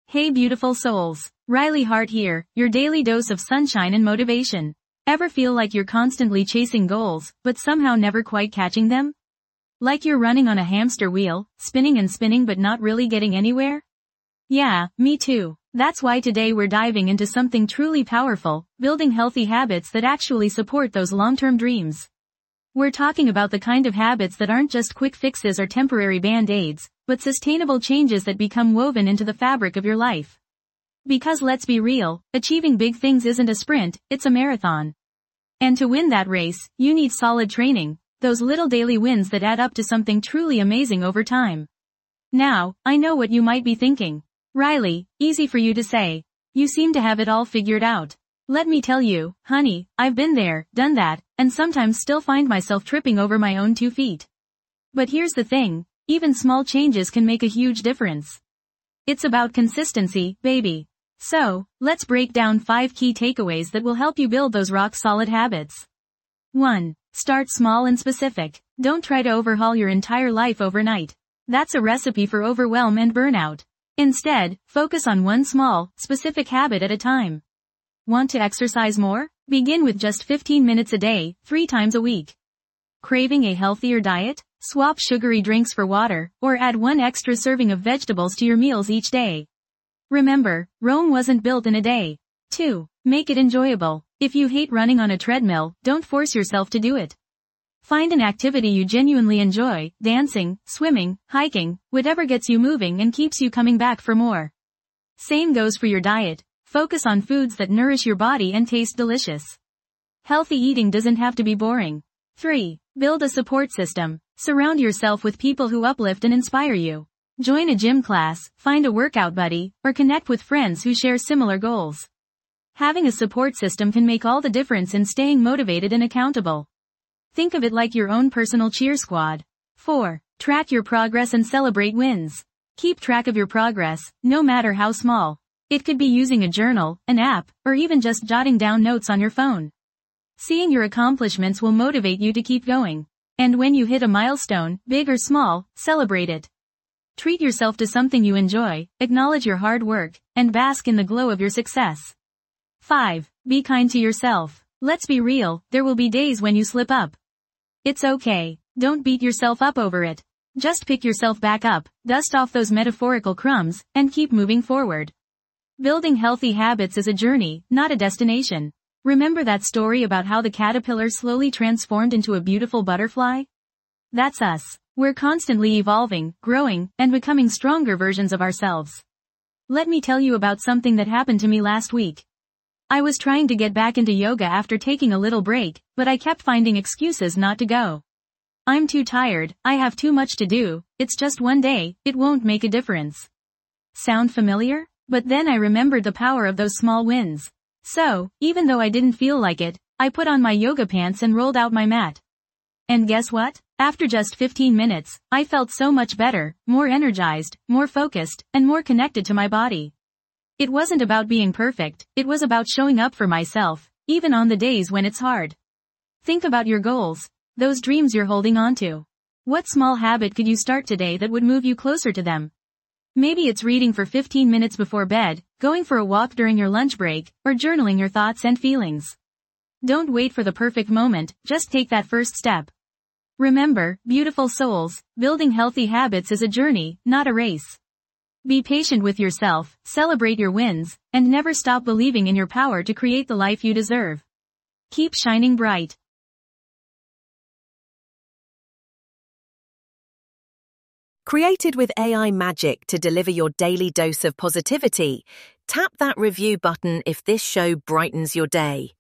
Hey beautiful souls, Riley Hart here, your daily dose of sunshine and motivation. Ever feel like you're constantly chasing goals, but somehow never quite catching them? Like you're running on a hamster wheel, spinning and spinning but not really getting anywhere? Yeah, me too. That's why today we're diving into something truly powerful, building healthy habits that actually support those long-term dreams. We're talking about the kind of habits that aren't just quick fixes or temporary band-aids, but sustainable changes that become woven into the fabric of your life. Because let's be real, achieving big things isn't a sprint, it's a marathon. And to win that race, you need solid training, those little daily wins that add up to something truly amazing over time. Now, I know what you might be thinking. Riley, easy for you to say. You seem to have it all figured out. Let me tell you, honey, I've been there, done that, and sometimes still find myself tripping over my own 2 feet. But here's the thing, even small changes can make a huge difference. It's about consistency, baby. So, let's break down 5 key takeaways that will help you build those rock-solid habits. 1. Start small and specific. Don't try to overhaul your entire life overnight. That's a recipe for overwhelm and burnout. Instead, focus on one small, specific habit at a time. Want to exercise more? Begin with just 15 minutes a day, 3 times a week. Craving a healthier diet? Swap sugary drinks for water, or add 1 extra serving of vegetables to your meals each day. Remember, Rome wasn't built in a day. 2. Make it enjoyable. If you hate running on a treadmill, don't force yourself to do it. Find an activity you genuinely enjoy, dancing, swimming, hiking, whatever gets you moving and keeps you coming back for more. Same goes for your diet. Focus on foods that nourish your body and taste delicious. Healthy eating doesn't have to be boring. 3. Build a support system. Surround yourself with people who uplift and inspire you. Join a gym class, find a workout buddy, or connect with friends who share similar goals. Having a support system can make all the difference in staying motivated and accountable. Think of it like your own personal cheer squad. 4. Track your progress and celebrate wins. Keep track of your progress, no matter how small. It could be using a journal, an app, or even just jotting down notes on your phone. Seeing your accomplishments will motivate you to keep going. And when you hit a milestone, big or small, celebrate it. Treat yourself to something you enjoy, acknowledge your hard work, and bask in the glow of your success. 5. Be kind to yourself. Let's be real, there will be days when you slip up. It's okay. Don't beat yourself up over it. Just pick yourself back up, dust off those metaphorical crumbs, and keep moving forward. Building healthy habits is a journey, not a destination. Remember that story about how the caterpillar slowly transformed into a beautiful butterfly? That's us. We're constantly evolving, growing, and becoming stronger versions of ourselves. Let me tell you about something that happened to me last week. I was trying to get back into yoga after taking a little break, but I kept finding excuses not to go. I'm too tired, I have too much to do, it's just one day, it won't make a difference. Sound familiar? But then I remembered the power of those small wins. So, even though I didn't feel like it, I put on my yoga pants and rolled out my mat. And guess what? After just 15 minutes, I felt so much better, more energized, more focused, and more connected to my body. It wasn't about being perfect, it was about showing up for myself, even on the days when it's hard. Think about your goals, those dreams you're holding on to. What small habit could you start today that would move you closer to them? Maybe it's reading for 15 minutes before bed, going for a walk during your lunch break, or journaling your thoughts and feelings. Don't wait for the perfect moment, just take that first step. Remember, beautiful souls, building healthy habits is a journey, not a race. Be patient with yourself, celebrate your wins, and never stop believing in your power to create the life you deserve. Keep shining bright. Created with AI magic to deliver your daily dose of positivity, tap that review button if this show brightens your day.